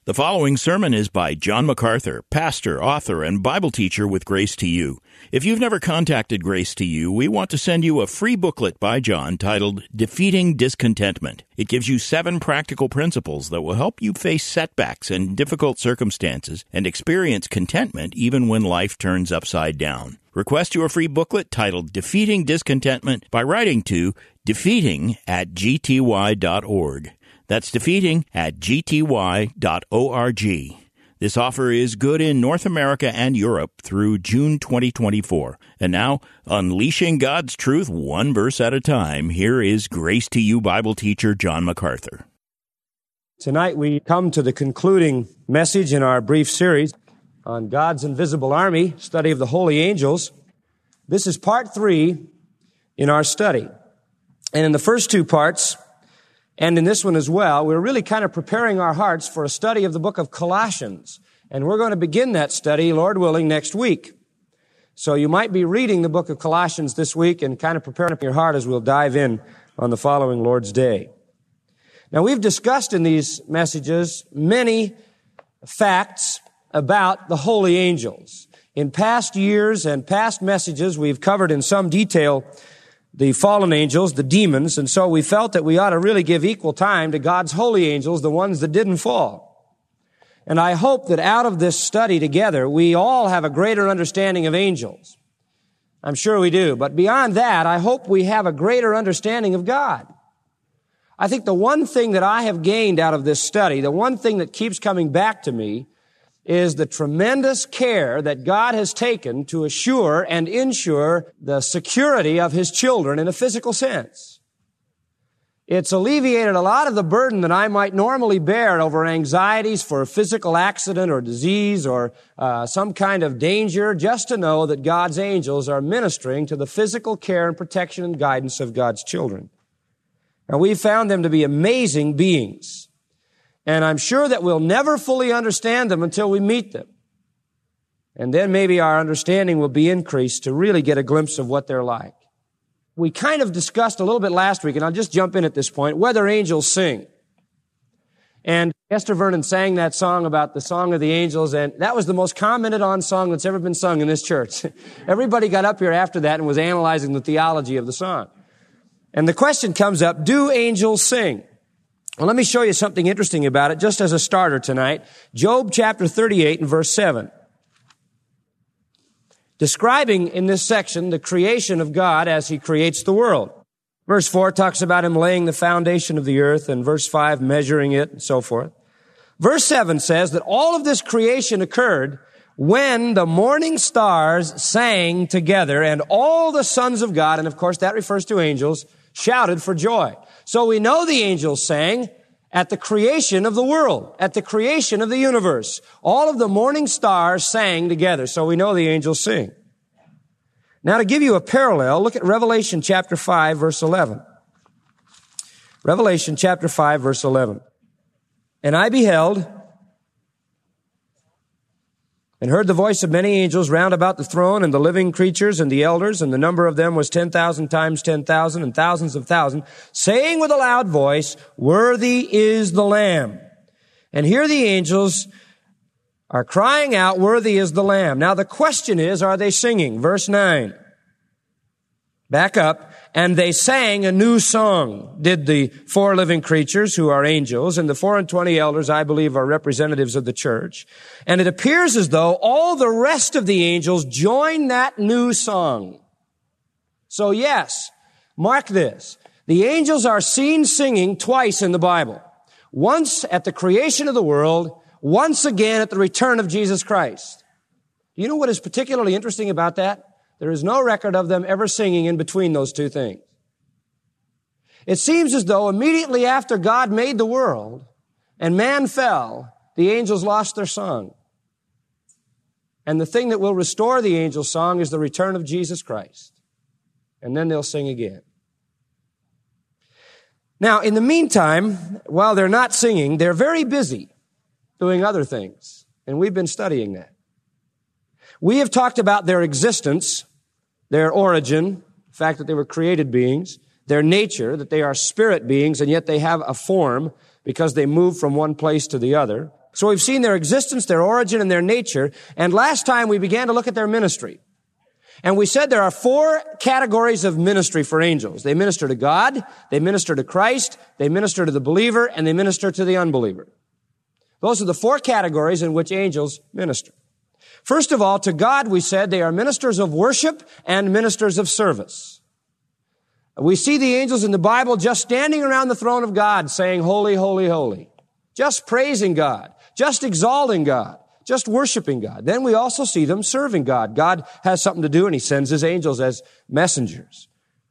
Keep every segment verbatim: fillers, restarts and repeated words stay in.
The following sermon is by John MacArthur, pastor, author, and Bible teacher with Grace to You. If you've never contacted Grace to You, we want to send you a free booklet by John titled Defeating Discontentment. It gives you seven practical principles that will help you face setbacks and difficult circumstances and experience contentment even when life turns upside down. Request your free booklet titled Defeating Discontentment by writing to defeating at g t y dot org. That's defeating at g t y dot org. This offer is good in North America and Europe through June twenty twenty-four. And now, unleashing God's truth one verse at a time, here is Grace to You Bible teacher John MacArthur. Tonight we come to the concluding message in our brief series on God's invisible army, study of the holy angels. This is part three in our study. And in the first two parts, and in this one as well, we're really kind of preparing our hearts for a study of the book of Colossians. And we're going to begin that study, Lord willing, next week. So you might be reading the book of Colossians this week and kind of preparing up your heart as we'll dive in on the following Lord's Day. Now, we've discussed in these messages many facts about the holy angels. In past years and past messages, we've covered in some detail the fallen angels, the demons, and so we felt that we ought to really give equal time to God's holy angels, the ones that didn't fall. And I hope that out of this study together, we all have a greater understanding of angels. I'm sure we do. But beyond that, I hope we have a greater understanding of God. I think the one thing that I have gained out of this study, the one thing that keeps coming back to me, is the tremendous care that God has taken to assure and ensure the security of His children in a physical sense. It's alleviated a lot of the burden that I might normally bear over anxieties for a physical accident or disease or uh, some kind of danger, just to know that God's angels are ministering to the physical care and protection and guidance of God's children. Now, we've found them to be amazing beings. And I'm sure that we'll never fully understand them until we meet them. And then maybe our understanding will be increased to really get a glimpse of what they're like. We kind of discussed a little bit last week, and I'll just jump in at this point, whether angels sing. And Esther Vernon sang that song about the song of the angels, and that was the most commented on song that's ever been sung in this church. Everybody got up here after that and was analyzing the theology of the song. And the question comes up, do angels sing? Well, let me show you something interesting about it, just as a starter tonight. Job chapter thirty-eight and verse seven. Describing in this section the creation of God as He creates the world. Verse four talks about Him laying the foundation of the earth, and verse five measuring it, and so forth. Verse seven says that all of this creation occurred when the morning stars sang together, and all the sons of God, and of course that refers to angels, shouted for joy. So we know the angels sang at the creation of the world, at the creation of the universe. All of the morning stars sang together, so we know the angels sing. Now, to give you a parallel, look at Revelation chapter five, verse eleven. Revelation chapter five, verse eleven. And I beheld and heard the voice of many angels round about the throne, and the living creatures and the elders, and the number of them was ten thousand times ten thousand, and thousands of thousands, saying with a loud voice, Worthy is the Lamb. And here the angels are crying out, Worthy is the Lamb. Now the question is, are they singing? Verse nine. Back up. And they sang a new song, did the four living creatures who are angels, and the four and twenty elders, I believe, are representatives of the church. And it appears as though all the rest of the angels join that new song. So yes, mark this. The angels are seen singing twice in the Bible. Once at the creation of the world, once again at the return of Jesus Christ. Do you know what is particularly interesting about that? There is no record of them ever singing in between those two things. It seems as though immediately after God made the world and man fell, the angels lost their song. And the thing that will restore the angels' song is the return of Jesus Christ. And then they'll sing again. Now, in the meantime, while they're not singing, they're very busy doing other things. And we've been studying that. We have talked about their existence, their origin, the fact that they were created beings, their nature, that they are spirit beings, and yet they have a form because they move from one place to the other. So we've seen their existence, their origin, and their nature. And last time we began to look at their ministry. And we said there are four categories of ministry for angels. They minister to God, they minister to Christ, they minister to the believer, and they minister to the unbeliever. Those are the four categories in which angels minister. First of all, to God, we said they are ministers of worship and ministers of service. We see the angels in the Bible just standing around the throne of God saying, holy, holy, holy. Just praising God, just exalting God, just worshiping God. Then we also see them serving God. God has something to do and He sends His angels as messengers.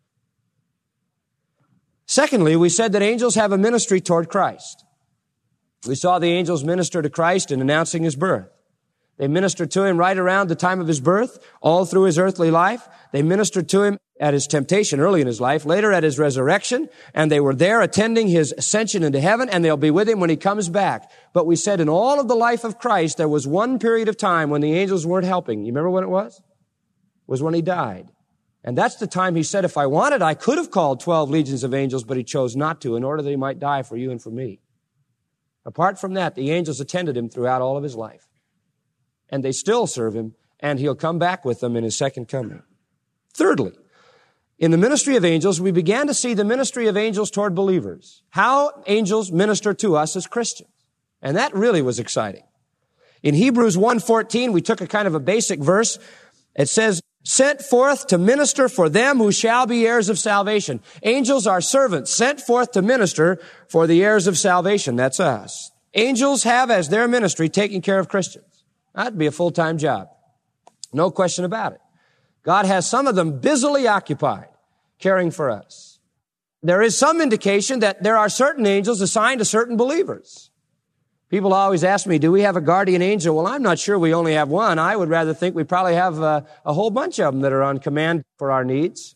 Secondly, we said that angels have a ministry toward Christ. We saw the angels minister to Christ in announcing His birth. They ministered to Him right around the time of His birth, all through His earthly life. They ministered to Him at His temptation early in His life, later at His resurrection, and they were there attending His ascension into heaven, and they'll be with Him when He comes back. But we said in all of the life of Christ, there was one period of time when the angels weren't helping. You remember when it was? It was when He died. And that's the time He said, if I wanted, I could have called twelve legions of angels, but He chose not to in order that He might die for you and for me. Apart from that, the angels attended Him throughout all of His life. And they still serve Him, and He'll come back with them in His second coming. Thirdly, in the ministry of angels, we began to see the ministry of angels toward believers. How angels minister to us as Christians. And that really was exciting. In Hebrews one fourteen, we took a kind of a basic verse. It says, sent forth to minister for them who shall be heirs of salvation. Angels are servants sent forth to minister for the heirs of salvation. That's us. Angels have as their ministry taking care of Christians. That'd be a full-time job. No question about it. God has some of them busily occupied caring for us. There is some indication that there are certain angels assigned to certain believers. People always ask me, do we have a guardian angel? Well, I'm not sure we only have one. I would rather think we probably have a, a whole bunch of them that are on command for our needs.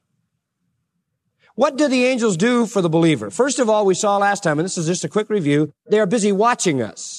What do the angels do for the believer? First of all, we saw last time, and this is just a quick review, they are busy watching us.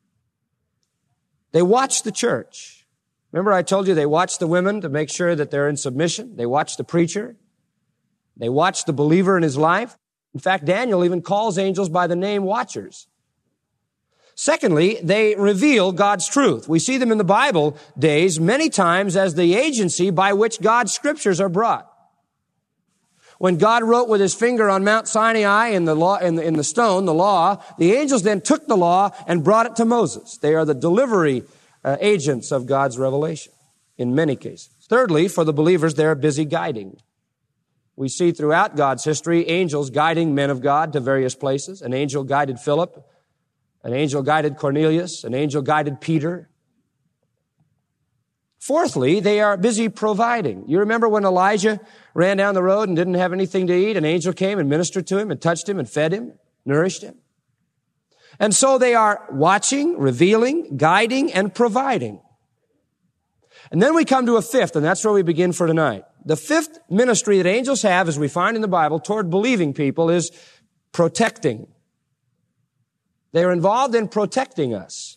They watch the church. Remember I told you they watch the women to make sure that they're in submission. They watch the preacher. They watch the believer in his life. In fact, Daniel even calls angels by the name watchers. Secondly, they reveal God's truth. We see them in the Bible days many times as the agency by which God's scriptures are brought. When God wrote with His finger on Mount Sinai in the law, in the, in the stone, the law, the angels then took the law and brought it to Moses. They are the delivery uh, agents of God's revelation in many cases. Thirdly, for the believers, they're busy guiding. We see throughout God's history angels guiding men of God to various places. An angel guided Philip. An angel guided Cornelius. An angel guided Peter. Fourthly, they are busy providing. You remember when Elijah ran down the road and didn't have anything to eat? An angel came and ministered to him and touched him and fed him, nourished him. And so they are watching, revealing, guiding, and providing. And then we come to a fifth, and that's where we begin for tonight. The fifth ministry that angels have, as we find in the Bible, toward believing people is protecting. They are involved in protecting us.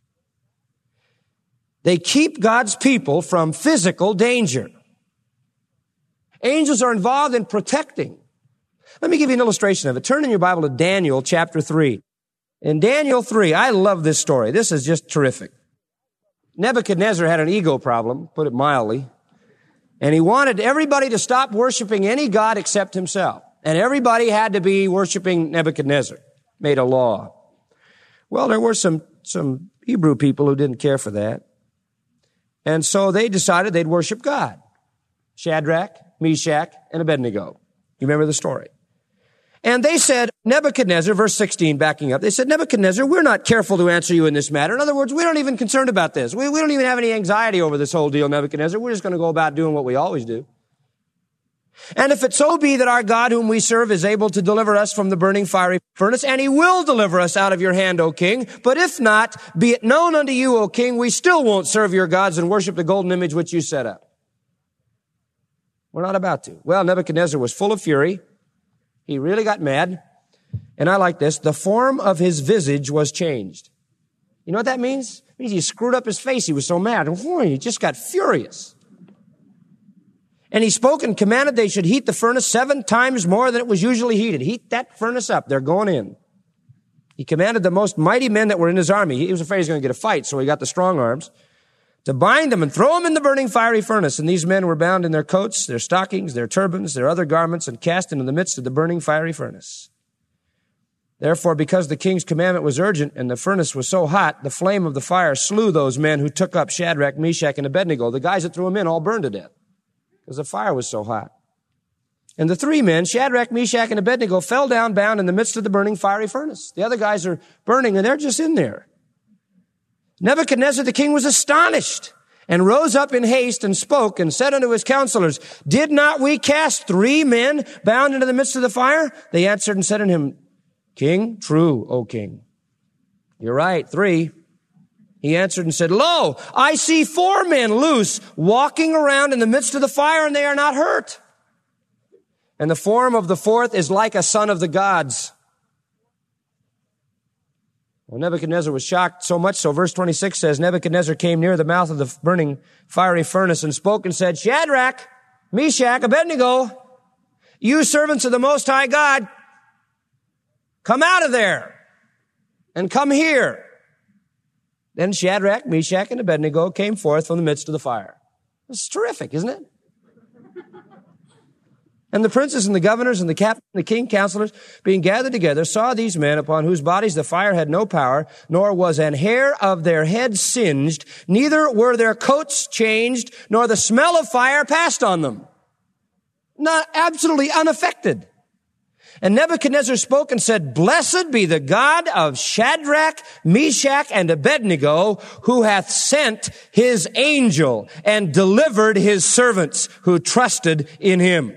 They keep God's people from physical danger. Angels are involved in protecting. Let me give you an illustration of it. Turn in your Bible to Daniel chapter three. In Daniel three, I love this story. This is just terrific. Nebuchadnezzar had an ego problem, put it mildly, and he wanted everybody to stop worshiping any god except himself. And everybody had to be worshiping Nebuchadnezzar. Made a law. Well, there were some, some Hebrew people who didn't care for that. And so they decided they'd worship God. Shadrach, Meshach, and Abednego. You remember the story. And they said, Nebuchadnezzar, verse sixteen, backing up, they said, Nebuchadnezzar, we're not careful to answer you in this matter. In other words, we're not even concerned about this. We, we don't even have any anxiety over this whole deal, Nebuchadnezzar. We're just going to go about doing what we always do. And if it so be that our God whom we serve is able to deliver us from the burning fiery furnace, and He will deliver us out of your hand, O king, but if not, be it known unto you, O king, we still won't serve your gods and worship the golden image which you set up. We're not about to. Well, Nebuchadnezzar was full of fury. He really got mad. And I like this. The form of his visage was changed. You know what that means? It means he screwed up his face. He was so mad. He just got furious. And he spoke and commanded they should heat the furnace seven times more than it was usually heated. Heat that furnace up. They're going in. He commanded the most mighty men that were in his army. He was afraid he was going to get a fight, so he got the strong arms to bind them and throw them in the burning fiery furnace. And these men were bound in their coats, their stockings, their turbans, their other garments, and cast into the midst of the burning fiery furnace. Therefore, because the king's commandment was urgent and the furnace was so hot, the flame of the fire slew those men who took up Shadrach, Meshach, and Abednego. The guys that threw them in all burned to death because the fire was so hot. And the three men, Shadrach, Meshach, and Abednego, fell down bound in the midst of the burning fiery furnace. The other guys are burning and they're just in there. Nebuchadnezzar the king was astonished and rose up in haste and spoke and said unto his counselors, did not we cast three men bound into the midst of the fire? They answered and said unto him, King, true, O king. You're right, three. He answered and said, Lo, I see four men loose walking around in the midst of the fire, and they are not hurt. And the form of the fourth is like a son of the gods. Well, Nebuchadnezzar was shocked so much so, verse twenty-six says, Nebuchadnezzar came near the mouth of the burning fiery furnace and spoke and said, Shadrach, Meshach, Abednego, you servants of the Most High God, come out of there and come here. Then Shadrach, Meshach, and Abednego came forth from the midst of the fire. It's terrific, isn't it? And the princes and the governors and the captains and the king counselors, being gathered together, saw these men upon whose bodies the fire had no power, nor was an hair of their heads singed, neither were their coats changed, nor the smell of fire passed on them. Not absolutely unaffected. And Nebuchadnezzar spoke and said, Blessed be the God of Shadrach, Meshach, and Abednego, who hath sent his angel and delivered his servants who trusted in him.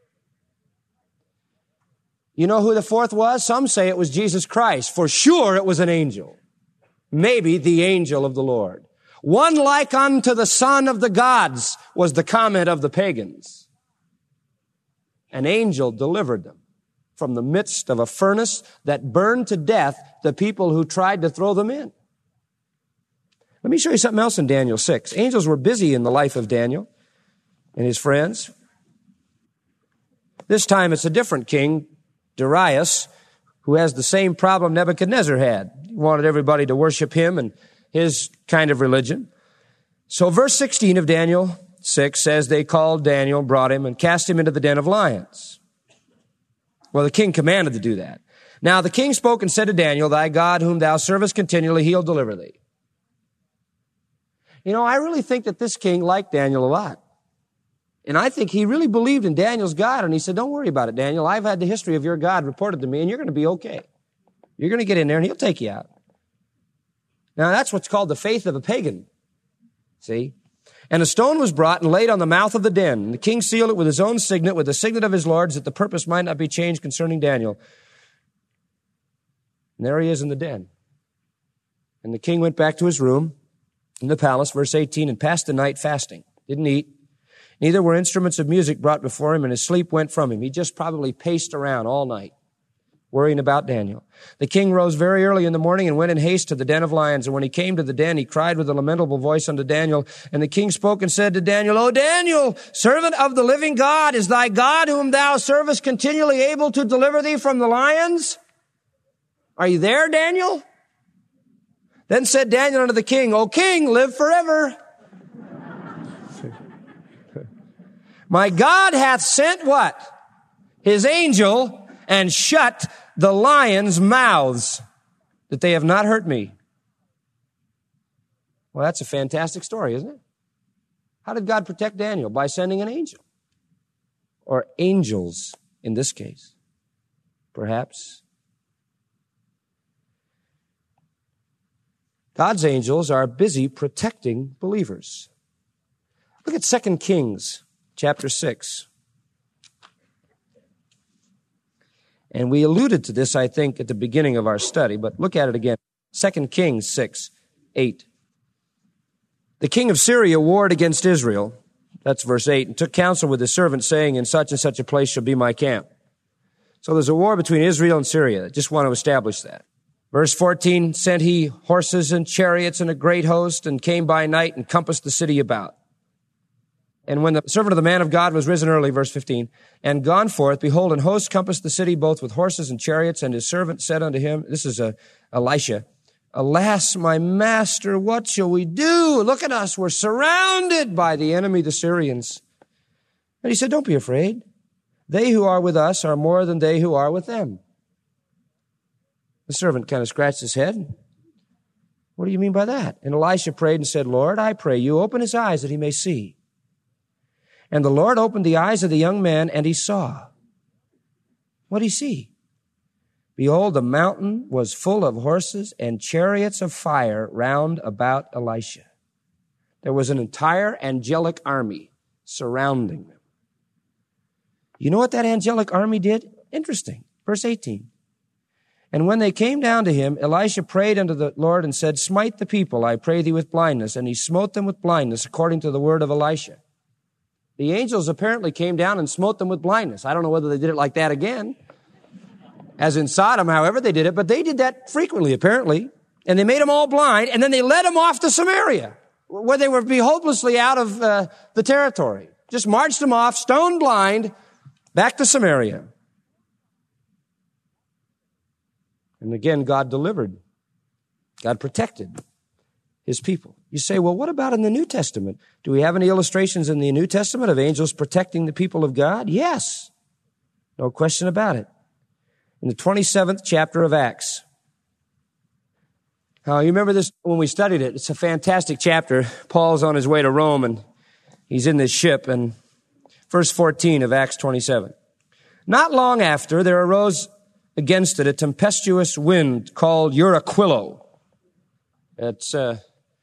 You know who the fourth was? Some say it was Jesus Christ. For sure it was an angel. Maybe the angel of the Lord. One like unto the son of the gods was the comment of the pagans. An angel delivered them from the midst of a furnace that burned to death the people who tried to throw them in. Let me show you something else in Daniel six. Angels were busy in the life of Daniel and his friends. This time it's a different king, Darius, who has the same problem Nebuchadnezzar had. He wanted everybody to worship him and his kind of religion. So verse sixteen of Daniel six says, they called Daniel, brought him, and cast him into the den of lions. Well, the king commanded to do that. Now the king spoke and said to Daniel, Thy God whom thou servest continually, he'll deliver thee. You know, I really think that this king liked Daniel a lot. And I think he really believed in Daniel's God. And he said, don't worry about it, Daniel. I've had the history of your God reported to me, and you're going to be okay. You're going to get in there, and he'll take you out. Now, that's what's called the faith of a pagan. See? And a stone was brought and laid on the mouth of the den. And the king sealed it with his own signet, with the signet of his lords, that the purpose might not be changed concerning Daniel. And there he is in the den. And the king went back to his room in the palace, verse eighteen, and passed the night fasting. Didn't eat. Neither were instruments of music brought before him, and his sleep went from him. He just probably paced around all night, worrying about Daniel. The king rose very early in the morning and went in haste to the den of lions. And when he came to the den, he cried with a lamentable voice unto Daniel. And the king spoke and said to Daniel, O Daniel, servant of the living God, is thy God whom thou servest continually able to deliver thee from the lions? Are you there, Daniel? Then said Daniel unto the king, O king, live forever. My God hath sent what? His angel, and shut the lions' mouths, that they have not hurt me. Well, that's a fantastic story, isn't it? How did God protect Daniel? By sending an angel. Or angels, in this case. Perhaps. God's angels are busy protecting believers. Look at Second Kings chapter six. And we alluded to this, I think, at the beginning of our study, but look at it again. Second Kings six, eight. The king of Syria warred against Israel. That's verse eight. And took counsel with his servants, saying, in such and such a place shall be my camp. So there's a war between Israel and Syria. I just want to establish that. Verse fourteen, sent he horses and chariots and a great host, and came by night and compassed the city about. And when the servant of the man of God was risen early, verse fifteen, and gone forth, behold, an host compassed the city both with horses and chariots, and his servant said unto him, this is uh, Elisha, alas, my master, what shall we do? Look at us, we're surrounded by the enemy, the Syrians. And he said, don't be afraid. They who are with us are more than they who are with them. The servant kind of scratched his head. What do you mean by that? And Elisha prayed and said, Lord, I pray you, open his eyes that he may see. And the Lord opened the eyes of the young man, and he saw. What did he see? Behold, the mountain was full of horses and chariots of fire round about Elisha. There was an entire angelic army surrounding them. You know what that angelic army did? Interesting. Verse eighteen. And when they came down to him, Elisha prayed unto the Lord and said, smite the people, I pray thee, with blindness. And he smote them with blindness according to the word of Elisha. The angels apparently came down and smote them with blindness. I don't know whether they did it like that again, as in Sodom, however they did it, but they did that frequently, apparently. And they made them all blind, and then they led them off to Samaria, where they would be hopelessly out of uh, the territory. Just marched them off, stone blind, back to Samaria. And again, God delivered. God protected his people. You say, well, what about in the New Testament? Do we have any illustrations in the New Testament of angels protecting the people of God? Yes. No question about it. In the twenty-seventh chapter of Acts. Now, you remember this when we studied it. It's a fantastic chapter. Paul's on his way to Rome, and he's in this ship. And verse fourteen of Acts twenty-seven. Not long after, there arose against it a tempestuous wind called Euraquilo. It's a,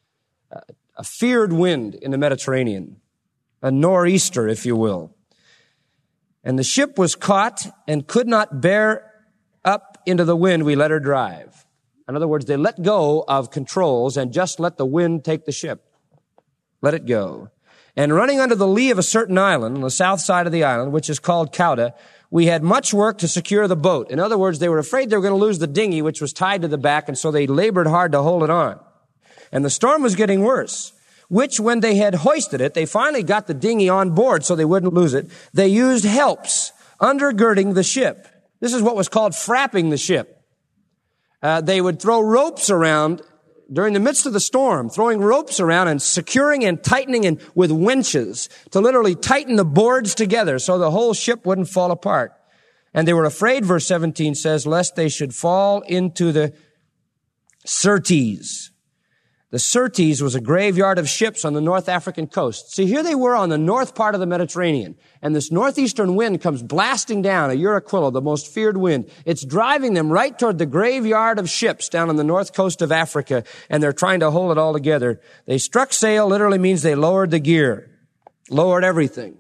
a feared wind in the Mediterranean, a nor'easter, if you will. And the ship was caught and could not bear up into the wind. We let her drive. In other words, they let go of controls and just let the wind take the ship. Let it go. And running under the lee of a certain island, on the south side of the island, which is called Cauda, we had much work to secure the boat. In other words, they were afraid they were going to lose the dinghy, which was tied to the back, and so they labored hard to hold it on. And the storm was getting worse, which when they had hoisted it, they finally got the dinghy on board so they wouldn't lose it. They used helps undergirding the ship. This is what was called frapping the ship. Uh, they would throw ropes around during the midst of the storm, throwing ropes around and securing and tightening and with winches to literally tighten the boards together so the whole ship wouldn't fall apart. And they were afraid, verse seventeen says, lest they should fall into the Syrtes. The Syrtes was a graveyard of ships on the North African coast. See, here they were on the north part of the Mediterranean, and this northeastern wind comes blasting down, a Euraquilo, the most feared wind. It's driving them right toward the graveyard of ships down on the north coast of Africa, and they're trying to hold it all together. They struck sail literally means they lowered the gear, lowered everything,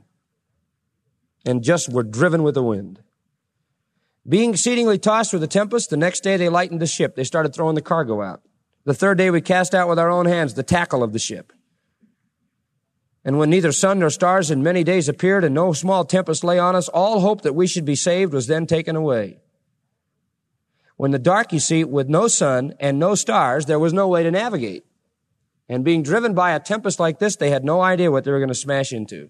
and just were driven with the wind. Being exceedingly tossed with the tempest, the next day they lightened the ship. They started throwing the cargo out. The third day we cast out with our own hands the tackle of the ship. And when neither sun nor stars in many days appeared and no small tempest lay on us, all hope that we should be saved was then taken away. When the dark, you see, with no sun and no stars, there was no way to navigate. And being driven by a tempest like this, they had no idea what they were going to smash into.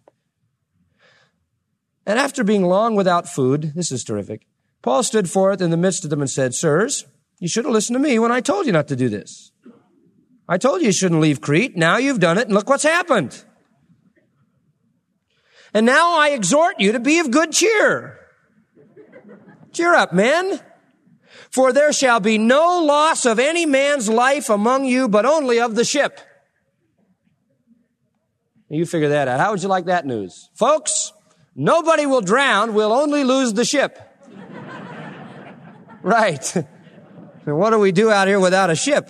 And after being long without food, this is terrific, Paul stood forth in the midst of them and said, Sirs, you should have listened to me when I told you not to do this. I told you you shouldn't leave Crete. Now you've done it, and look what's happened. And now I exhort you to be of good cheer. Cheer up, men. For there shall be no loss of any man's life among you, but only of the ship. You figure that out. How would you like that news? Folks, nobody will drown. We'll only lose the ship. Right. And what do we do out here without a ship?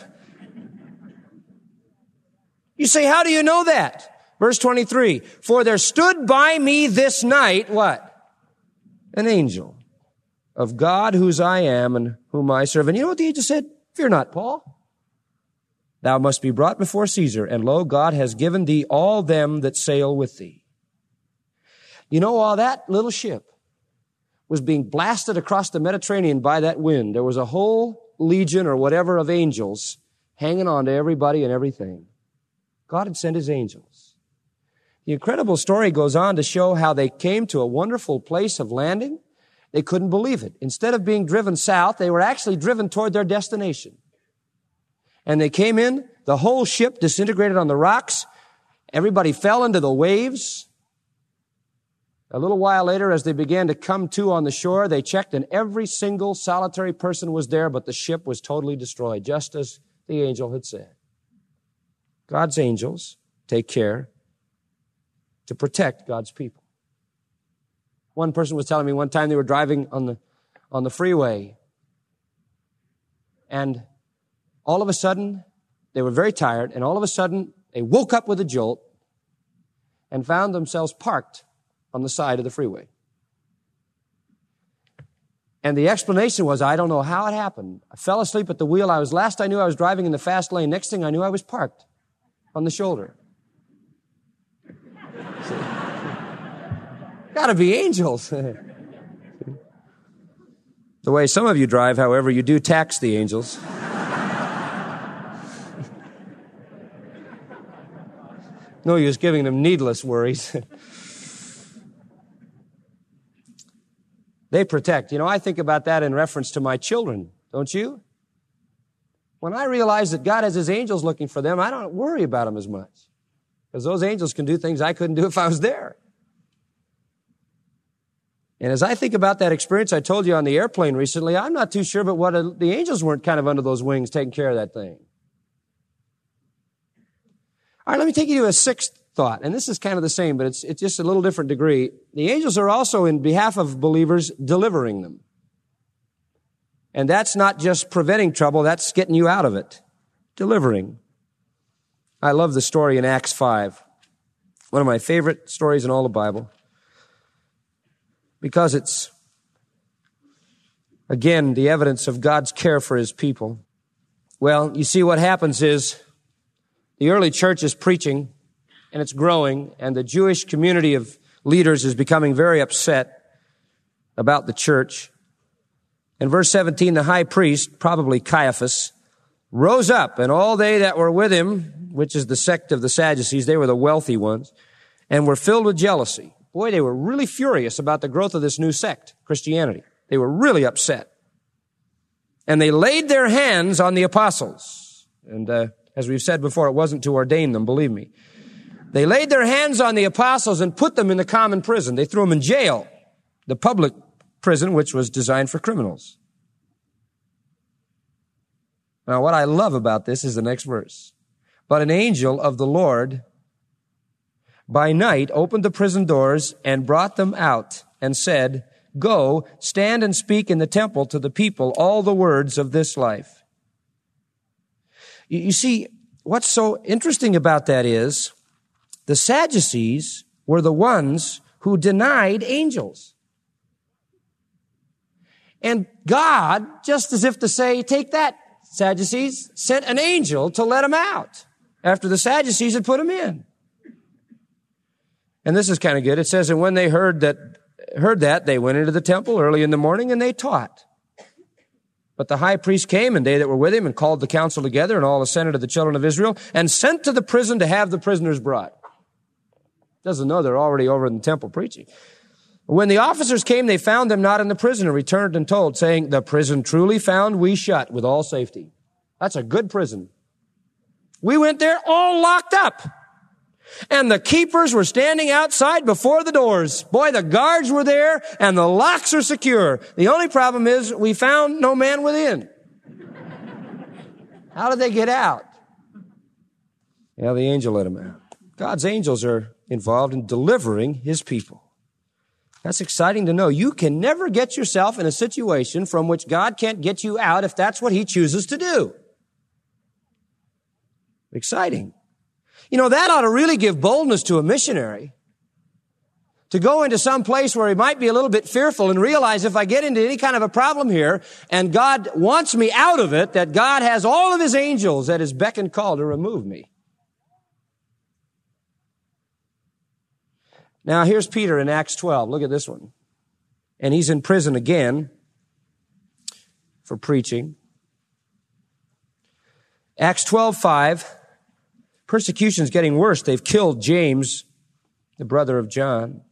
You say, how do you know that? Verse twenty-three, for there stood by me this night, what? An angel of God whose I am and whom I serve. And you know what the angel said? Fear not, Paul. Thou must be brought before Caesar, and lo, God has given thee all them that sail with thee. You know, while that little ship was being blasted across the Mediterranean by that wind, there was a whole legion or whatever of angels hanging on to everybody and everything. God had sent his angels. The incredible story goes on to show how they came to a wonderful place of landing. They couldn't believe it. Instead of being driven south, they were actually driven toward their destination. And they came in, the whole ship disintegrated on the rocks. Everybody fell into the waves. A little while later, as they began to come to on the shore, they checked and every single solitary person was there, but the ship was totally destroyed, just as the angel had said. God's angels take care to protect God's people. One person was telling me one time they were driving on the, on the freeway, and all of a sudden, they were very tired, and all of a sudden, they woke up with a jolt and found themselves parked on the side of the freeway. And the explanation was, I don't know how it happened. I fell asleep at the wheel. I was, last I knew I was driving in the fast lane. Next thing I knew, I was parked on the shoulder. Gotta be angels. The way some of you drive, however, you do tax the angels. No use giving them needless worries. They protect. You know, I think about that in reference to my children, don't you? When I realize that God has His angels looking for them, I don't worry about them as much. Because those angels can do things I couldn't do if I was there. And as I think about that experience I told you on the airplane recently, I'm not too sure, but what a, the angels weren't kind of under those wings taking care of that thing. All right, let me take you to a sixth thought, and this is kind of the same, but it's, it's just a little different degree. The angels are also, in behalf of believers, delivering them. And that's not just preventing trouble, that's getting you out of it. Delivering. I love the story in Acts five. One of my favorite stories in all the Bible. Because it's, again, the evidence of God's care for His people. Well, you see, what happens is the early church is preaching, and it's growing, and the Jewish community of leaders is becoming very upset about the church. In verse seventeen, the high priest, probably Caiaphas, rose up, and all they that were with him, which is the sect of the Sadducees, they were the wealthy ones, and were filled with jealousy. Boy, they were really furious about the growth of this new sect, Christianity. They were really upset. And they laid their hands on the apostles. And uh, as we've said before, it wasn't to ordain them, believe me. They laid their hands on the apostles and put them in the common prison. They threw them in jail, the public prison, which was designed for criminals. Now, what I love about this is the next verse. But an angel of the Lord by night opened the prison doors and brought them out and said, Go, stand and speak in the temple to the people all the words of this life. You, you see, what's so interesting about that is the Sadducees were the ones who denied angels. And God, just as if to say, take that, Sadducees, sent an angel to let them out after the Sadducees had put them in. And this is kind of good. It says, and when they heard that, heard that, they went into the temple early in the morning and they taught. But the high priest came, and they that were with him, and called the council together and all the senate of the children of Israel, and sent to the prison to have the prisoners brought. Doesn't know they're already over in the temple preaching. When the officers came, they found them not in the prison, and returned and told, saying, the prison truly found we shut with all safety. That's a good prison. We went there all locked up. And the keepers were standing outside before the doors. Boy, the guards were there, and the locks are secure. The only problem is we found no man within. How did they get out? Yeah, the angel let them out. God's angels are involved in delivering His people. That's exciting to know. You can never get yourself in a situation from which God can't get you out if that's what He chooses to do. Exciting. You know, that ought to really give boldness to a missionary to go into some place where he might be a little bit fearful and realize if I get into any kind of a problem here and God wants me out of it, that God has all of His angels at His beck and call to remove me. Now, here's Peter in Acts twelve. Look at this one. And he's in prison again for preaching. Acts twelve five. Persecution's getting worse. They've killed James, the brother of John.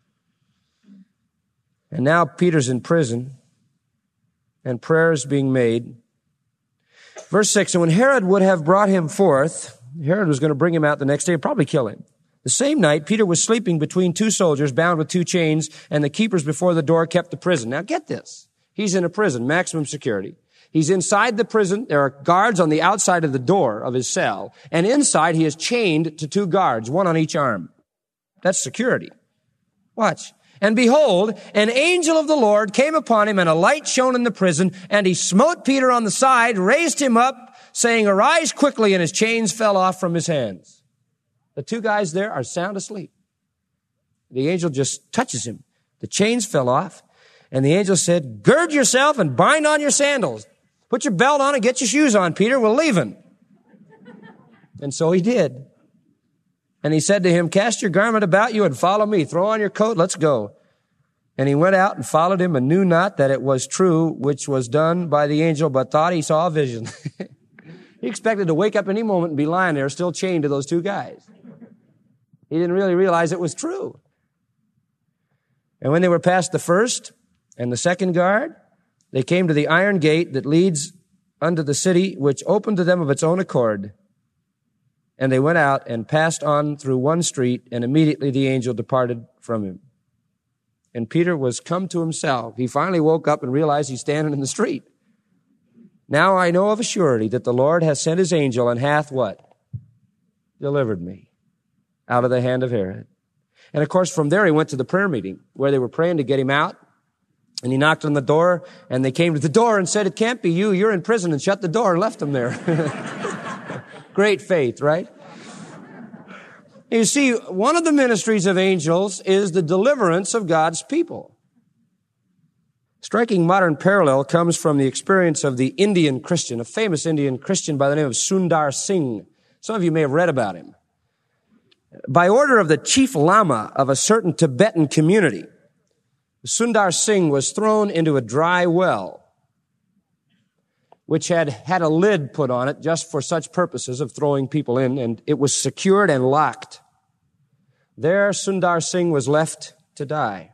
And now Peter's in prison, and prayer is being made. Verse six, and when Herod would have brought him forth, Herod was going to bring him out the next day and probably kill him. The same night, Peter was sleeping between two soldiers bound with two chains, and the keepers before the door kept the prison. Now get this. He's in a prison, maximum security. He's inside the prison. There are guards on the outside of the door of his cell, and inside he is chained to two guards, one on each arm. That's security. Watch. And behold, an angel of the Lord came upon him, and a light shone in the prison, and he smote Peter on the side, raised him up, saying, arise quickly, and his chains fell off from his hands. The two guys there are sound asleep. The angel just touches him. The chains fell off, and the angel said, gird yourself and bind on your sandals. Put your belt on and get your shoes on, Peter. We're leaving. And so he did. And he said to him, cast your garment about you and follow me. Throw on your coat. Let's go. And he went out and followed him and knew not that it was true, which was done by the angel, but thought he saw a vision. He expected to wake up any moment and be lying there, still chained to those two guys. He didn't really realize it was true. And when they were past the first and the second guard, they came to the iron gate that leads unto the city, which opened to them of its own accord. And they went out and passed on through one street, and immediately the angel departed from him. And Peter was come to himself. He finally woke up and realized he's standing in the street. Now I know of a surety that the Lord hath sent his angel and hath what? Delivered me out of the hand of Herod. And of course, from there he went to the prayer meeting where they were praying to get him out. And he knocked on the door, and they came to the door and said, it can't be you. You're in prison, and shut the door and left him there. Great faith, right? You see, one of the ministries of angels is the deliverance of God's people. Striking modern parallel comes from the experience of the Indian Christian, a famous Indian Christian by the name of Sundar Singh. Some of you may have read about him. By order of the chief lama of a certain Tibetan community, Sundar Singh was thrown into a dry well, which had had a lid put on it just for such purposes of throwing people in, and it was secured and locked. There, Sundar Singh was left to die.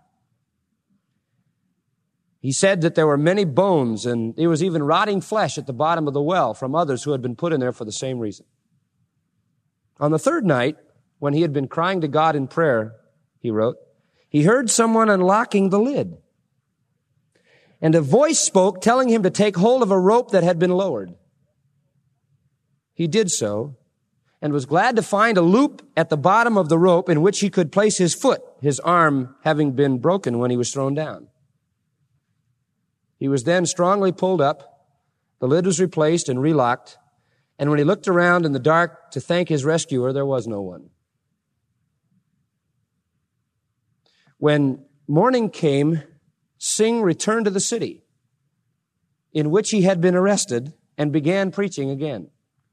He said that there were many bones, and there was even rotting flesh at the bottom of the well from others who had been put in there for the same reason. On the third night, when he had been crying to God in prayer, he wrote, he heard someone unlocking the lid. And a voice spoke, telling him to take hold of a rope that had been lowered. He did so, and was glad to find a loop at the bottom of the rope in which he could place his foot, his arm having been broken when he was thrown down. He was then strongly pulled up, the lid was replaced and relocked, and when he looked around in the dark to thank his rescuer, there was no one. When morning came, Singh returned to the city in which he had been arrested and began preaching again.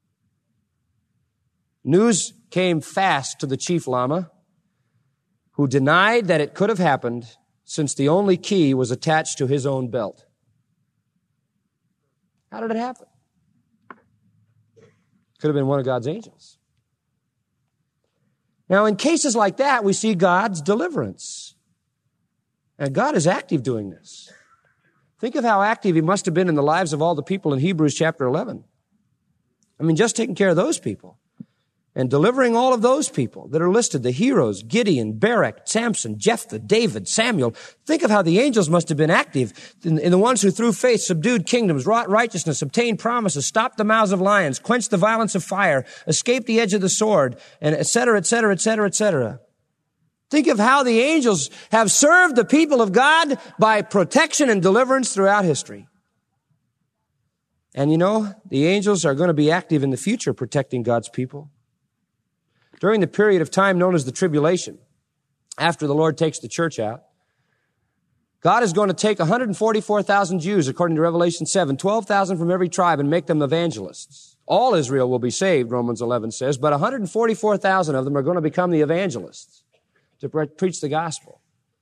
News came fast to the chief lama, who denied that it could have happened since the only key was attached to his own belt. How did it happen? Could have been one of God's angels. Now, in cases like that, we see God's deliverance. And God is active doing this. Think of how active he must have been in the lives of all the people in Hebrews chapter eleven. I mean, just taking care of those people and delivering all of those people that are listed, the heroes, Gideon, Barak, Samson, Jephthah, David, Samuel. Think of how the angels must have been active in, in the ones who through faith subdued kingdoms, wrought righteousness, obtained promises, stopped the mouths of lions, quenched the violence of fire, escaped the edge of the sword, and et cetera, et cetera, et cetera, et cetera. Think of how the angels have served the people of God by protection and deliverance throughout history. And you know, the angels are going to be active in the future protecting God's people. During the period of time known as the tribulation, after the Lord takes the church out, God is going to take one hundred forty-four thousand Jews, according to Revelation seven, twelve thousand from every tribe, and make them evangelists. All Israel will be saved, Romans eleven says, but one hundred forty-four thousand of them are going to become the evangelists to pre- preach the gospel.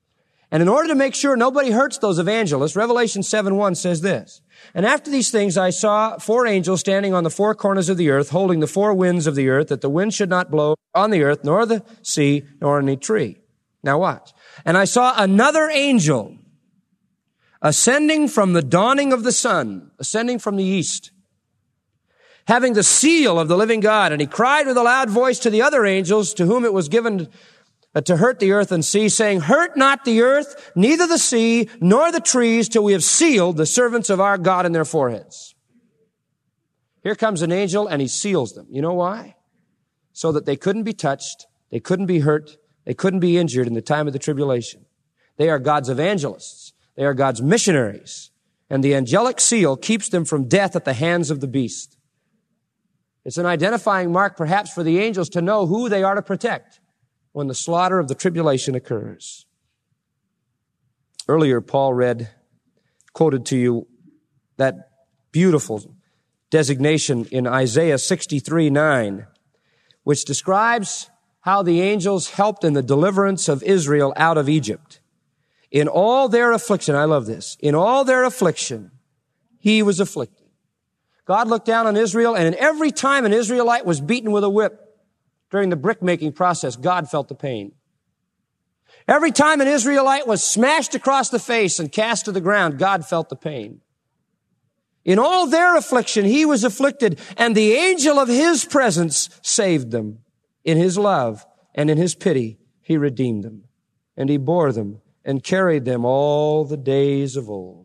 And in order to make sure nobody hurts those evangelists, Revelation seven one says this, "And after these things I saw four angels standing on the four corners of the earth, holding the four winds of the earth, that the wind should not blow on the earth, nor the sea, nor any tree." Now watch. "And I saw another angel ascending from the dawning of the sun," ascending from the east, "having the seal of the living God. And he cried with a loud voice to the other angels to whom it was given uh, to hurt the earth and sea, saying, Hurt not the earth, neither the sea, nor the trees, till we have sealed the servants of our God in their foreheads." Here comes an angel and he seals them. You know why? So that they couldn't be touched, they couldn't be hurt, they couldn't be injured in the time of the tribulation. They are God's evangelists. They are God's missionaries. And the angelic seal keeps them from death at the hands of the beast. It's an identifying mark perhaps for the angels to know who they are to protect when the slaughter of the tribulation occurs. Earlier, Paul read, quoted to you that beautiful designation in Isaiah sixty-three nine, which describes how the angels helped in the deliverance of Israel out of Egypt. In all their affliction, I love this, in all their affliction, he was afflicted. God looked down on Israel, and in every time an Israelite was beaten with a whip during the brick-making process, God felt the pain. Every time an Israelite was smashed across the face and cast to the ground, God felt the pain. In all their affliction, he was afflicted, and the angel of his presence saved them. In his love and in his pity, he redeemed them, and he bore them and carried them all the days of old.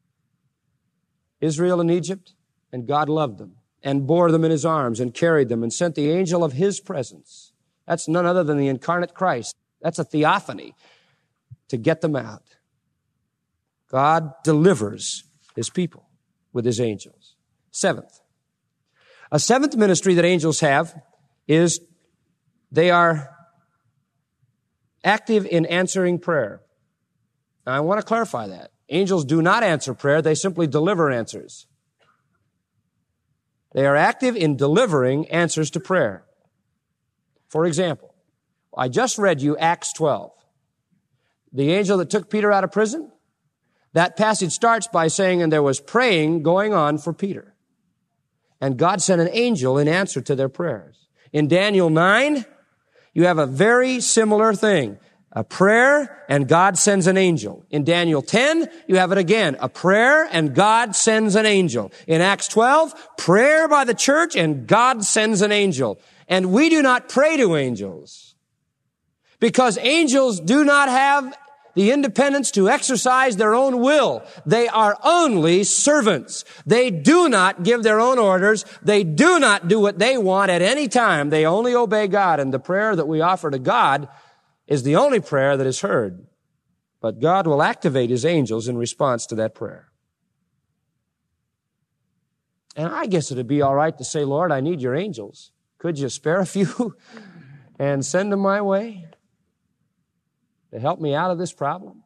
Israel in Egypt, and God loved them and bore them in his arms and carried them and sent the angel of his presence. That's none other than the incarnate Christ. That's a theophany to get them out. God delivers his people with his angels. Seventh, a seventh ministry that angels have is they are active in answering prayer. Now, I want to clarify that. Angels do not answer prayer. They simply deliver answers. They are active in delivering answers to prayer. For example, I just read you Acts twelve. The angel that took Peter out of prison, that passage starts by saying, and there was praying going on for Peter. And God sent an angel in answer to their prayers. In Daniel nine, you have a very similar thing. A prayer, and God sends an angel. In Daniel ten, you have it again. A prayer, and God sends an angel. In Acts twelve, prayer by the church, and God sends an angel. And we do not pray to angels, because angels do not have the independence to exercise their own will. They are only servants. They do not give their own orders. They do not do what they want at any time. They only obey God. And the prayer that we offer to God is the only prayer that is heard. But God will activate his angels in response to that prayer. And I guess it'd be all right to say, Lord, I need your angels. Could you spare a few and send them my way to help me out of this problem?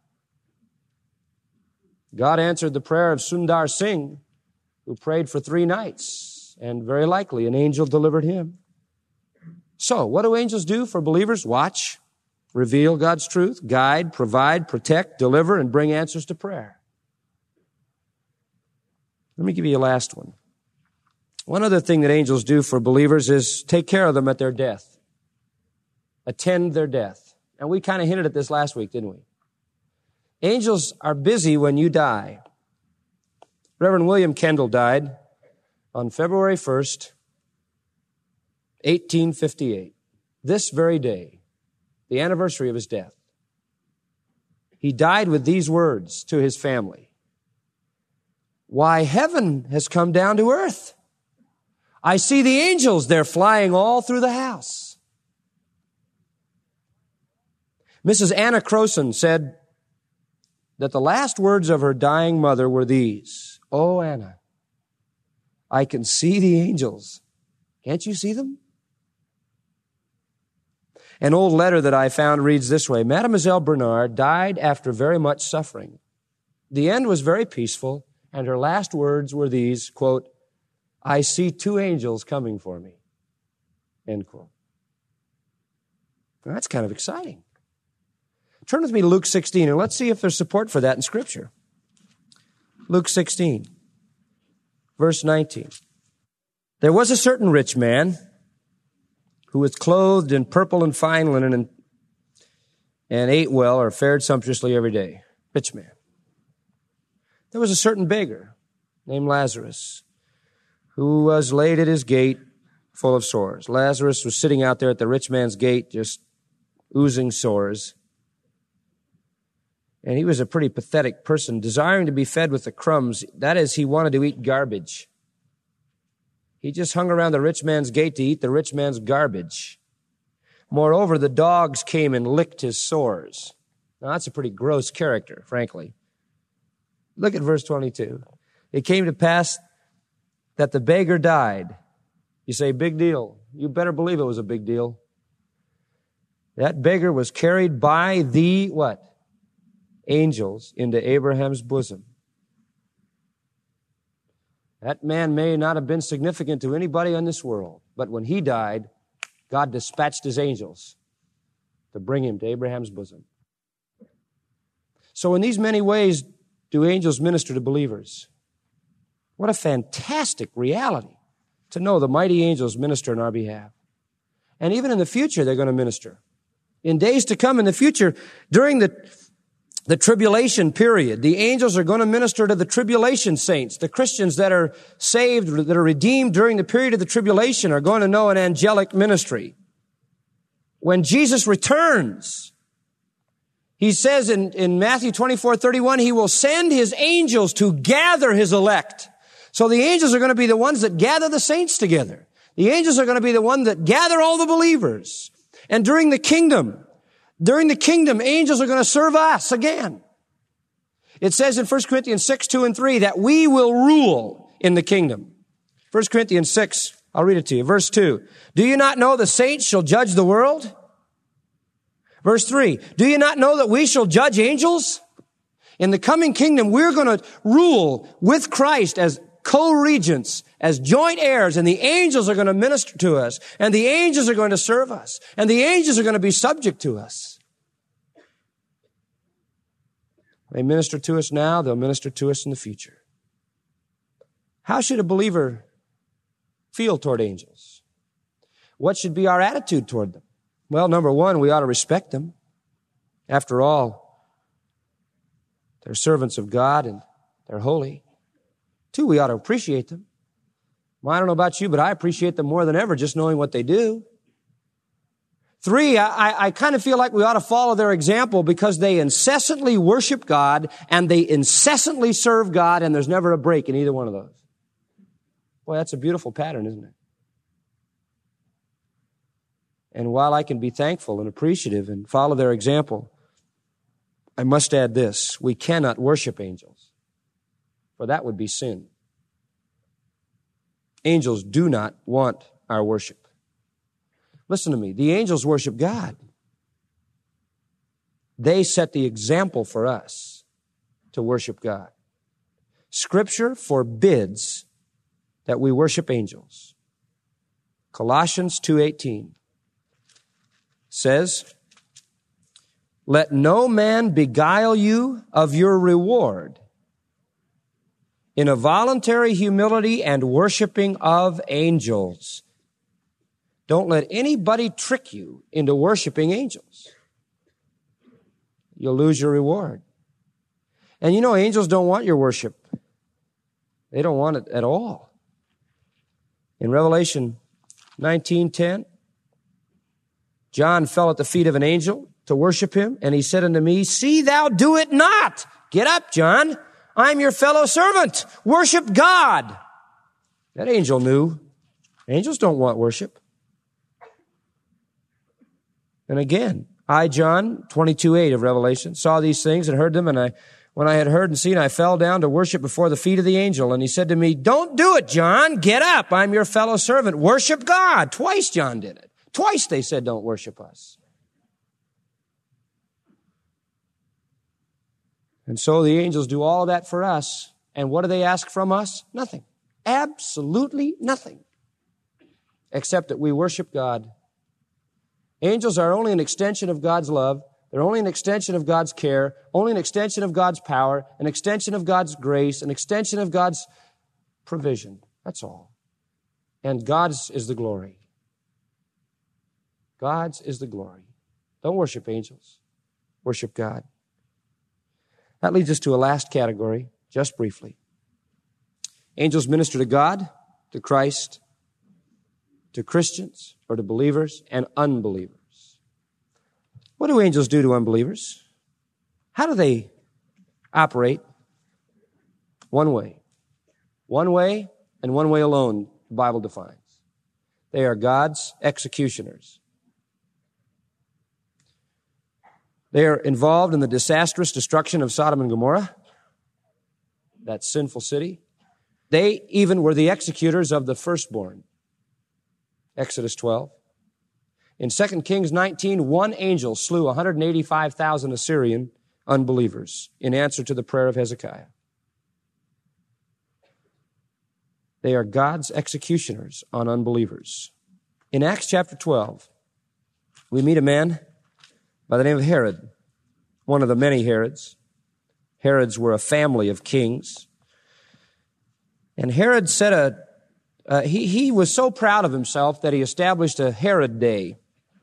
God answered the prayer of Sundar Singh, who prayed for three nights, and very likely an angel delivered him. So, what do angels do for believers? Watch, reveal God's truth, guide, provide, protect, deliver, and bring answers to prayer. Let me give you a last one. One other thing that angels do for believers is take care of them at their death. Attend their death. And we kind of hinted at this last week, didn't we? Angels are busy when you die. Reverend William Kendall died on February first, eighteen fifty-eight. This very day, the anniversary of his death. He died with these words to his family. Why, heaven has come down to earth. I see the angels. They're flying all through the house. Missus Anna Crowson said that the last words of her dying mother were these. Oh, Anna, I can see the angels. Can't you see them? An old letter that I found reads this way. Mademoiselle Bernard died after very much suffering. The end was very peaceful, and her last words were these, quote, I see two angels coming for me, end quote. Now, that's kind of exciting. Turn with me to Luke sixteen, and let's see if there's support for that in Scripture. Luke sixteen, verse nineteen. There was a certain rich man who was clothed in purple and fine linen and, and ate well or fared sumptuously every day. Rich man. There was a certain beggar named Lazarus who was laid at his gate full of sores. Lazarus was sitting out there at the rich man's gate just oozing sores. And he was a pretty pathetic person, desiring to be fed with the crumbs. That is, he wanted to eat garbage. He just hung around the rich man's gate to eat the rich man's garbage. Moreover, the dogs came and licked his sores. Now, that's a pretty gross character, frankly. Look at verse twenty-two. It came to pass that the beggar died. You say, big deal. You better believe it was a big deal. That beggar was carried by the, what? Angels into Abraham's bosom. That man may not have been significant to anybody in this world, but when he died, God dispatched his angels to bring him to Abraham's bosom. So in these many ways do angels minister to believers. What a fantastic reality to know the mighty angels minister on our behalf. And even in the future, they're going to minister. In days to come in the future, during the The tribulation period. The angels are going to minister to the tribulation saints. The Christians that are saved, that are redeemed during the period of the tribulation are going to know an angelic ministry. When Jesus returns, he says in, in Matthew twenty-four thirty-one, he will send his angels to gather his elect. So the angels are going to be the ones that gather the saints together. The angels are going to be the ones that gather all the believers. And during the kingdom, During the kingdom, angels are going to serve us again. It says in First Corinthians six, two and three that we will rule in the kingdom. First Corinthians six, I'll read it to you. Verse two, do you not know the saints shall judge the world? Verse three, do you not know that we shall judge angels? In the coming kingdom, we're going to rule with Christ as co-regents, as joint heirs, and the angels are going to minister to us, and the angels are going to serve us, and the angels are going to be subject to us. They minister to us now, they'll minister to us in the future. How should a believer feel toward angels? What should be our attitude toward them? Well, number one, we ought to respect them. After all, they're servants of God and they're holy. Two, we ought to appreciate them. Well, I don't know about you, but I appreciate them more than ever just knowing what they do. Three, I, I kind of feel like we ought to follow their example because they incessantly worship God and they incessantly serve God, and there's never a break in either one of those. Boy, that's a beautiful pattern, isn't it? And while I can be thankful and appreciative and follow their example, I must add this: we cannot worship angels, for that would be sin. Angels do not want our worship. Listen to me. The angels worship God. They set the example for us to worship God. Scripture forbids that we worship angels. Colossians two eighteen says, "Let no man beguile you of your reward in a voluntary humility and worshiping of angels." Don't let anybody trick you into worshiping angels. You'll lose your reward. And you know, angels don't want your worship. They don't want it at all. In Revelation nineteen ten, John fell at the feet of an angel to worship him, and he said unto me, "See thou do it not." Get up, John. I'm your fellow servant. Worship God. That angel knew. Angels don't want worship. And again, I, John, twenty-two eight of Revelation, saw these things and heard them, and I, when I had heard and seen, I fell down to worship before the feet of the angel. And he said to me, "Don't do it, John. Get up. I'm your fellow servant. Worship God." Twice John did it. Twice they said, "Don't worship us." And so the angels do all of that for us. And what do they ask from us? Nothing. Absolutely nothing. Except that we worship God. Angels are only an extension of God's love. They're only an extension of God's care, only an extension of God's power, an extension of God's grace, an extension of God's provision. That's all. And God's is the glory. God's is the glory. Don't worship angels. Worship God. That leads us to a last category, just briefly. Angels minister to God, to Christ, to Christians, or to believers and unbelievers. What do angels do to unbelievers? How do they operate? One way. One way and one way alone, the Bible defines. They are God's executioners. They are involved in the disastrous destruction of Sodom and Gomorrah, that sinful city. They even were the executors of the firstborn. Exodus twelve. In Second Kings nineteen, one angel slew one hundred eighty-five thousand Assyrian unbelievers in answer to the prayer of Hezekiah. They are God's executioners on unbelievers. In Acts chapter twelve, we meet a man by the name of Herod, one of the many Herods. Herods were a family of kings. And Herod said a, uh, he, he was so proud of himself that he established a Herod Day.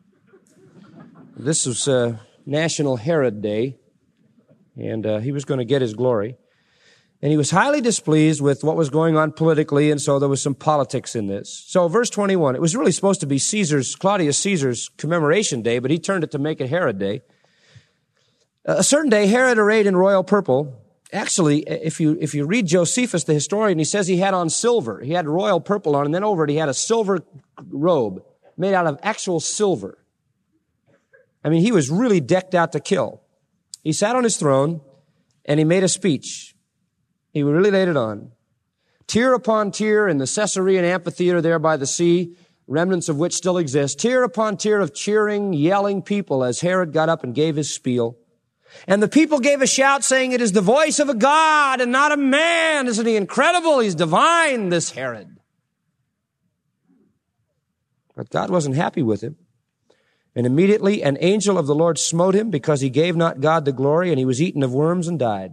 This was uh, National Herod Day, and uh, he was going to get his glory. And he was highly displeased with what was going on politically, and so there was some politics in this. So verse twenty-one, it was really supposed to be Caesar's, Claudius Caesar's commemoration day, but he turned it to make it Herod Day. A certain day, Herod, arrayed in royal purple. Actually, if you if you read Josephus, the historian, he says he had on silver. He had royal purple on, and then over it he had a silver robe made out of actual silver. I mean, he was really decked out to kill. He sat on his throne, and he made a speech. He really laid it on. Tier upon tier in the Caesarean amphitheater there by the sea, remnants of which still exist, tier upon tier of cheering, yelling people as Herod got up and gave his spiel. And the people gave a shout saying, "It is the voice of a God and not a man. Isn't he incredible? He's divine, this Herod." But God wasn't happy with him. And immediately an angel of the Lord smote him because he gave not God the glory, and he was eaten of worms and died.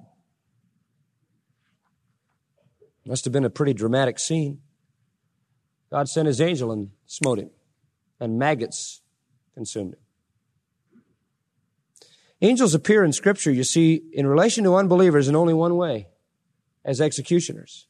Must have been a pretty dramatic scene. God sent his angel and smote him, and maggots consumed him. Angels appear in Scripture, you see, in relation to unbelievers in only one way, as executioners.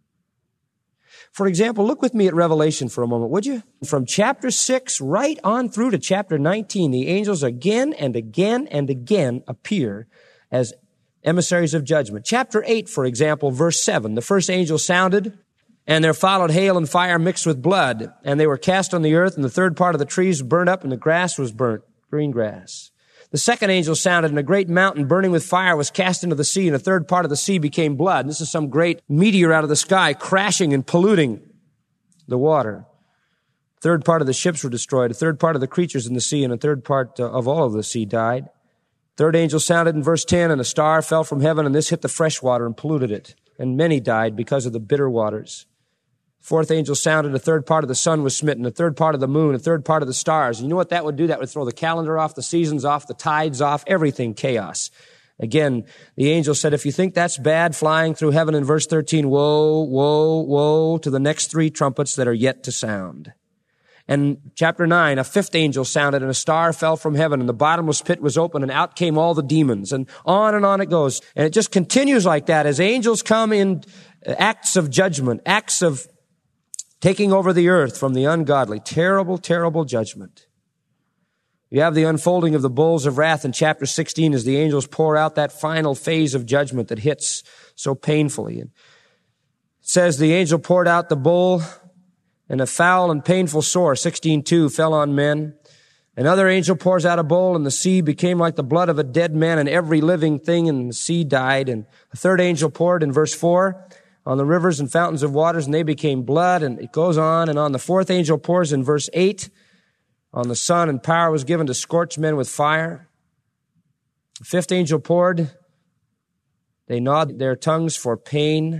For example, look with me at Revelation for a moment, would you? From chapter six right on through to chapter nineteen, the angels again and again and again appear as emissaries of judgment. Chapter eight, for example, verse seven, the first angel sounded, and there followed hail and fire mixed with blood, and they were cast on the earth, and the third part of the trees burned up, and the grass was burnt, green grass. The second angel sounded, and a great mountain burning with fire was cast into the sea, and a third part of the sea became blood. And this is some great meteor out of the sky crashing and polluting the water. A third part of the ships were destroyed. A third part of the creatures in the sea, and a third part of all of the sea died. Third angel sounded in verse ten, and a star fell from heaven, and this hit the fresh water and polluted it. And many died because of the bitter waters. Fourth angel sounded, a third part of the sun was smitten, a third part of the moon, a third part of the stars. You know what that would do? That would throw the calendar off, the seasons off, the tides off, everything chaos. Again, the angel said, if you think that's bad, flying through heaven in verse thirteen, woe, woe, woe to the next three trumpets that are yet to sound. And chapter nine, a fifth angel sounded, and a star fell from heaven, and the bottomless pit was open, and out came all the demons. And on and on it goes. And it just continues like that as angels come in acts of judgment, acts of taking over the earth from the ungodly. Terrible, terrible judgment. You have the unfolding of the bowls of wrath in chapter sixteen as the angels pour out that final phase of judgment that hits so painfully. And it says the angel poured out the bowl, and a foul and painful sore, sixteen two, fell on men. Another angel pours out a bowl, and the sea became like the blood of a dead man, and every living thing in the sea died. And a third angel poured in verse four on the rivers and fountains of waters, and they became blood, and it goes on. And on the fourth angel pours in verse eight on the sun, and power was given to scorch men with fire. The fifth angel poured. They gnawed their tongues for pain,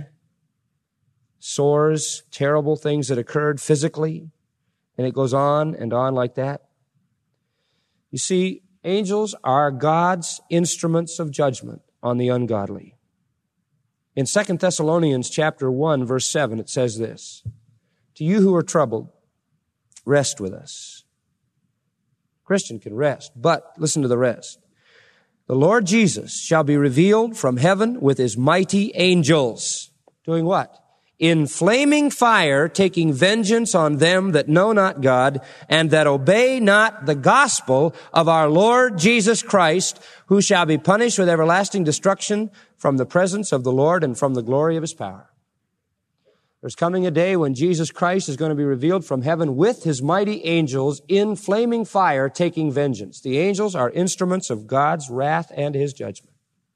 sores, terrible things that occurred physically. And it goes on and on like that. You see, Angels are God's instruments of judgment on the ungodly. In Second Thessalonians chapter one, verse seven, it says this, "To you who are troubled, rest with us." Christian can rest, but listen to the rest. "The Lord Jesus shall be revealed from heaven with his mighty angels." Doing what? "In flaming fire, taking vengeance on them that know not God, and that obey not the gospel of our Lord Jesus Christ, who shall be punished with everlasting destruction from the presence of the Lord and from the glory of his power." There's coming a day when Jesus Christ is going to be revealed from heaven with his mighty angels in flaming fire, taking vengeance. The angels are instruments of God's wrath and his judgment.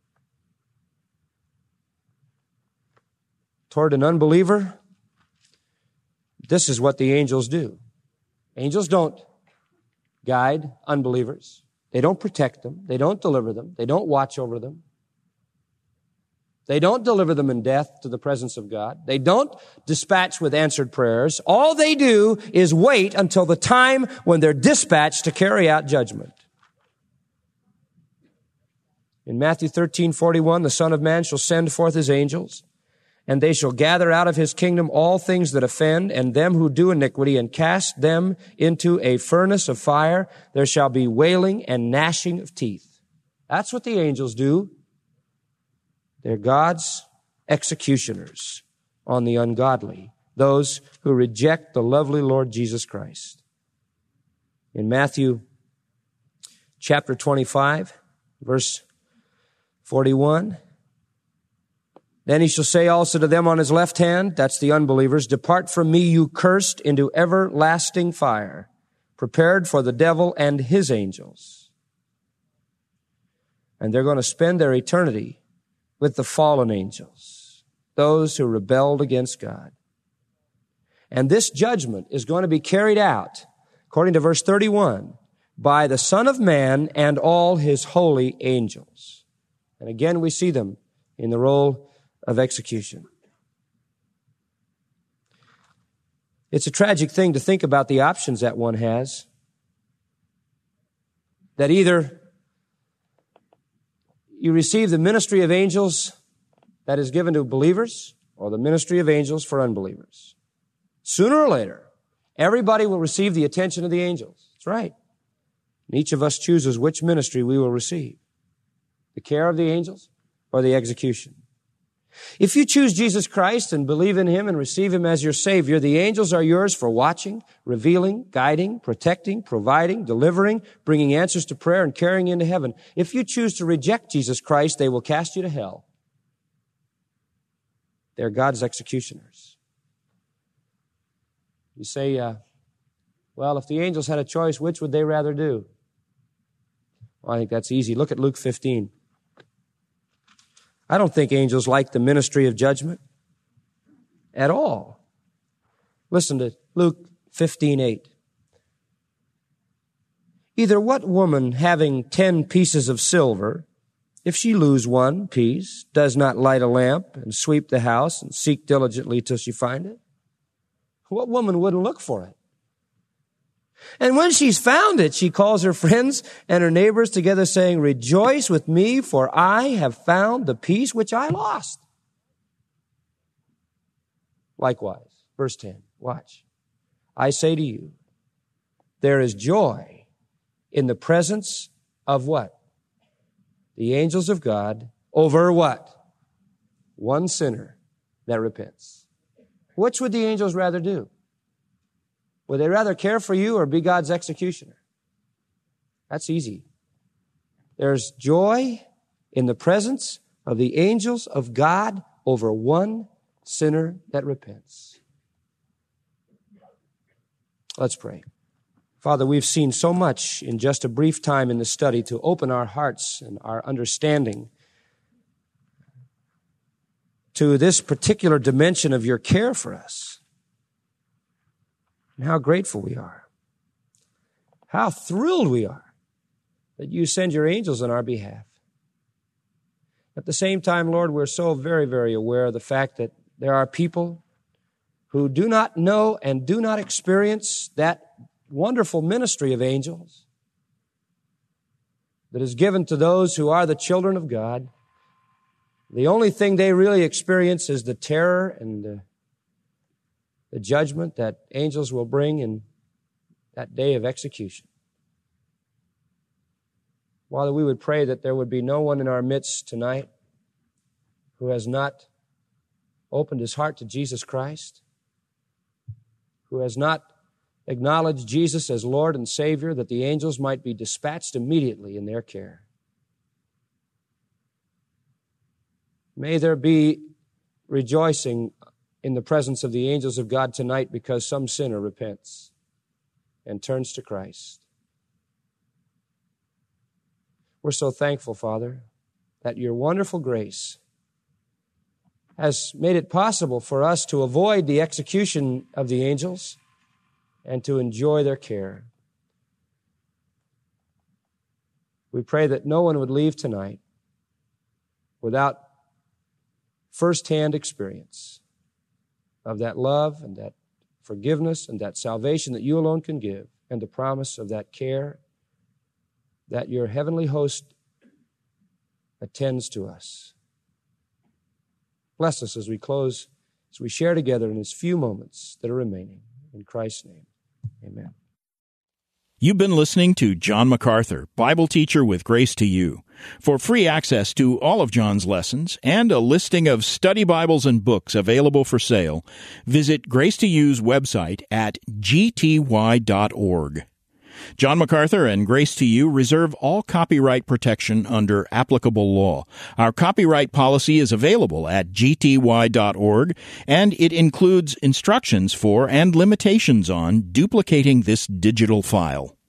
Toward an unbeliever, this is what the angels do. Angels don't guide unbelievers. They don't protect them. They don't deliver them. They don't watch over them. They don't deliver them in death to the presence of God. They don't dispatch with answered prayers. All they do is wait until the time when they're dispatched to carry out judgment. In Matthew thirteen forty-one, the Son of Man shall send forth his angels, and they shall gather out of his kingdom all things that offend, and them who do iniquity, and cast them into a furnace of fire. There shall be wailing and gnashing of teeth. That's what the angels do. They're God's executioners on the ungodly, those who reject the lovely Lord Jesus Christ. In Matthew chapter twenty-five, verse forty-one, "Then he shall say also to them on his left hand," that's the unbelievers, "Depart from me, you cursed, into everlasting fire, prepared for the devil and his angels." And they're going to spend their eternity with the fallen angels, those who rebelled against God. And this judgment is going to be carried out, according to verse thirty-one, by the Son of Man and all his holy angels. And again, we see them in the role of execution. It's a tragic thing to think about the options that one has. That either you receive the ministry of angels that is given to believers, or the ministry of angels for unbelievers. Sooner or later, everybody will receive the attention of the angels. That's right. And each of us chooses which ministry we will receive. The care of the angels or the execution. If you choose Jesus Christ and believe in him and receive him as your Savior, the angels are yours for watching, revealing, guiding, protecting, providing, delivering, bringing answers to prayer, and carrying you into heaven. If you choose to reject Jesus Christ, they will cast you to hell. They're God's executioners. You say, uh, well, if the angels had a choice, which would they rather do? Well, I think that's easy. Look at Luke fifteen. I don't think angels like the ministry of judgment at all. Listen to Luke fifteen eight. "Either what woman having ten pieces of silver, if she lose one piece, does not light a lamp and sweep the house and seek diligently till she find it?" What woman wouldn't look for it? "And when she's found it, she calls her friends and her neighbors together, saying, 'Rejoice with me, for I have found the piece which I lost.'" Likewise, verse ten, watch. "I say to you, there is joy in the presence of" what? "The angels of God over" what? "One sinner that repents." Which would the angels rather do? Would they rather care for you or be God's executioner? That's easy. There's joy in the presence of the angels of God over one sinner that repents. Let's pray. Father, we've seen so much in just a brief time in the study to open our hearts and our understanding to this particular dimension of your care for us. And how grateful we are. How thrilled we are that you send your angels on our behalf. At the same time, Lord, we're so very, very aware of the fact that there are people who do not know and do not experience that wonderful ministry of angels. that is given to those who are the children of God, the only thing they really experience is the terror and the, the judgment that angels will bring in that day of execution. Father, we would pray that there would be no one in our midst tonight who has not opened his heart to Jesus Christ, who has not acknowledged Jesus as Lord and Savior, that the angels might be dispatched immediately in their care. May there be rejoicing in the presence of the angels of God tonight because some sinner repents and turns to Christ. We're so thankful, Father, that your wonderful grace has made it possible for us to avoid the execution of the angels and to enjoy their care. We pray that no one would leave tonight without first-hand experience of that love and that forgiveness and that salvation that you alone can give, and the promise of that care that your heavenly host attends to us. Bless us as we close, as we share together in these few moments that are remaining. In Christ's name, amen. You've been listening to John MacArthur, Bible teacher with Grace to You. For free access to all of John's lessons and a listing of study Bibles and books available for sale, visit Grace to You's website at g t y dot org. John MacArthur and Grace to You reserve all copyright protection under applicable law. Our copyright policy is available at g t y dot org, and it includes instructions for and limitations on duplicating this digital file.